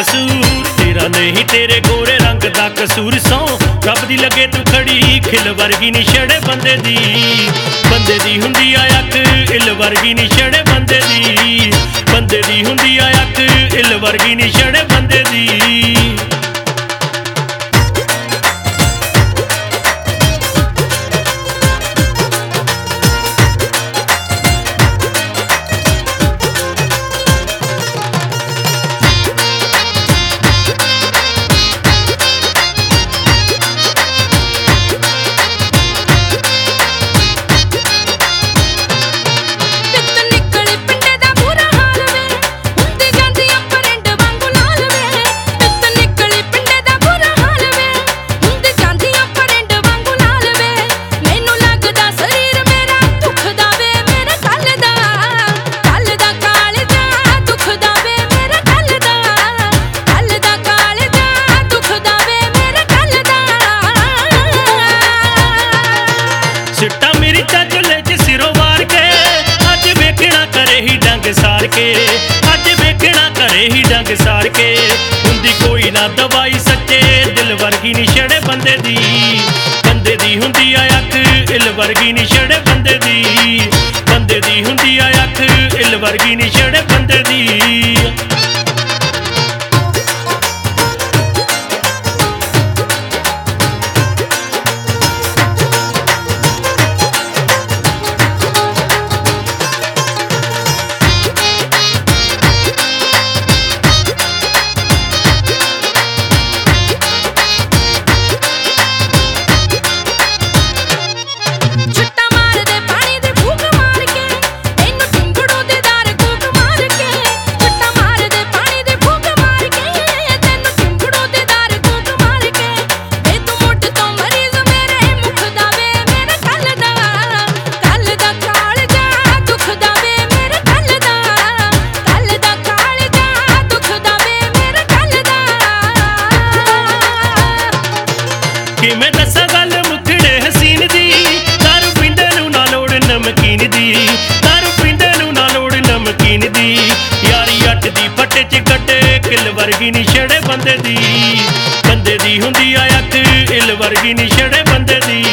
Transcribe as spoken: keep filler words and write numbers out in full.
कसूर तेरा नहीं तेरे गोरे रंग दा कसूर सौ रब दी लगे तू खड़ी खिल वर्गी नी छड़े बंदे दी बंदे दी हुंदी आ अख इल वर्गी नी छड़े बंदे दी बंदे दी हुंदी आ अख इल वर्गी नी छड़े बंदे दी। चिट्टा मिर्चा चुले च सिरों वार के अज वेखना करे ही डंग सार के अज वेखना करे ही डंग सार के हुंदी कोई ना दवाई सच्चे दिल वर्गी नी छड़े बंदे दी बंदे दी हुंदी आ अख इल वर्गी नी छड़े बंदे दी बंदे दी हुंदी आ अख इल वर्गी नी छड़े बंदे दी। मैं दसा गल मुखड़े हसीन दी दारू पींदे नू ना लोड़ नमकीन दी दारू पींदे नू ना लोड़ नमकीन दी यारी अट दी फटे च कटे किल वर्गी नी छड़े बंदे दी बंदे दी हुंदी आ अख इल वर्गी नी छड़े बंदे दी।